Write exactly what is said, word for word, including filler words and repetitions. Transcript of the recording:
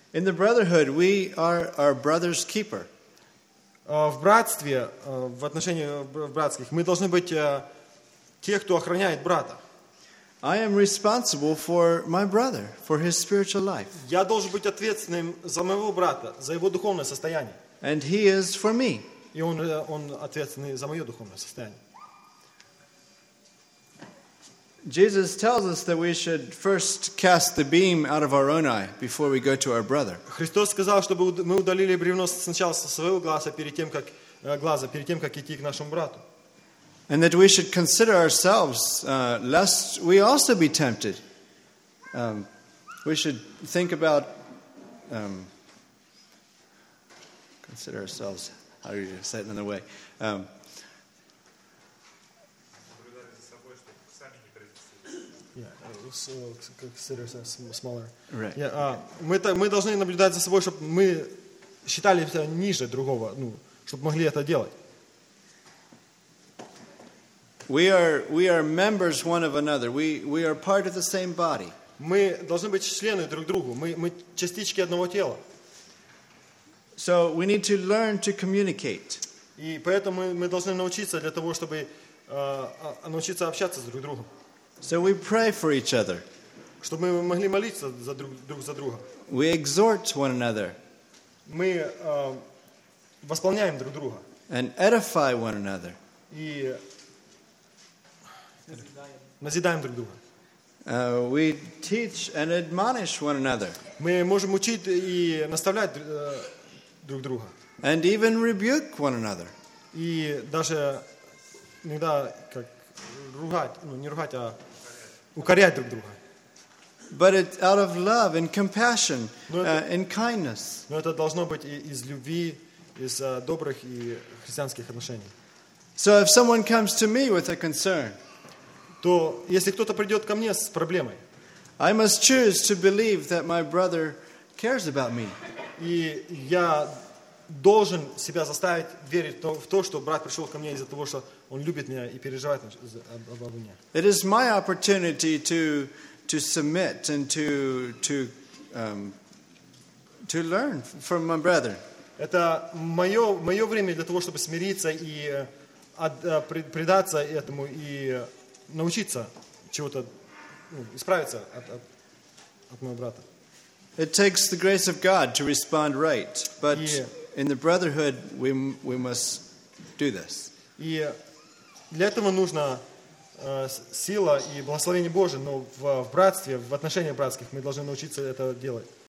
In the brotherhood, we are our brother's keeper. В братстве, в отношении братских, мы должны быть те, кто охраняет брата. I am responsible for my brother, for his spiritual life. Я должен быть ответственным за моего брата, за его духовное состояние. And he is for me. И он, он ответственный за мое духовное состояние. Jesus tells us that we should first cast the beam out of our own eye before we go to our brother. Христос сказал, чтобы мы удалили бревно сначала со своего глаза, перед тем, как, глаза, перед тем, как идти к нашему брату. And that we should consider ourselves, uh, lest we also be tempted. Um, we should think about, um, consider ourselves, how do you say it another way? Um, Smaller. Right. Yeah, uh, мы, мы должны наблюдать за собой, чтобы мы считали себя ниже другого, ну, чтобы могли это делать. We are we are members one of another. We we are part of the same body. Мы должны быть члены друг другу. Мы мы частички одного тела. So we need to learn to communicate. И поэтому мы, мы должны научиться для того, чтобы uh, научиться общаться с друг другом. So we pray for each other. Чтобы мы могли молиться за друг, друг за друга. We exhort one another. Мы uh, восполняем друг друга. And edify one another. И назидаем друг друга. Uh, we teach and admonish one another. Мы можем учить и наставлять uh, друг друга. And even rebuke one another. И даже иногда как ругать, ну не ругать, а укорять друг друга. But it's out of love and compassion uh, and kindness. Но это должно быть из любви, из uh, добрых и христианских отношений. So if someone comes to me with a concern, то если кто-то придет ко мне с проблемой, I must choose to believe that my brother cares about me. И я должен себя заставить верить в то, что брат пришел ко мне из-за того, что он любит меня и переживает обо мне. It is my opportunity to to submit and to to um, to learn from my brother. Это мое мое время для того, чтобы смириться и от, предаться этому и научиться чего-то, ну, исправиться от, от, от моего брата. It takes the grace of God to respond right, but И, in the brotherhood we we must do this. И для этого нужна э, сила и благословение Божие, но в, в братстве, в отношениях братских мы должны научиться это делать.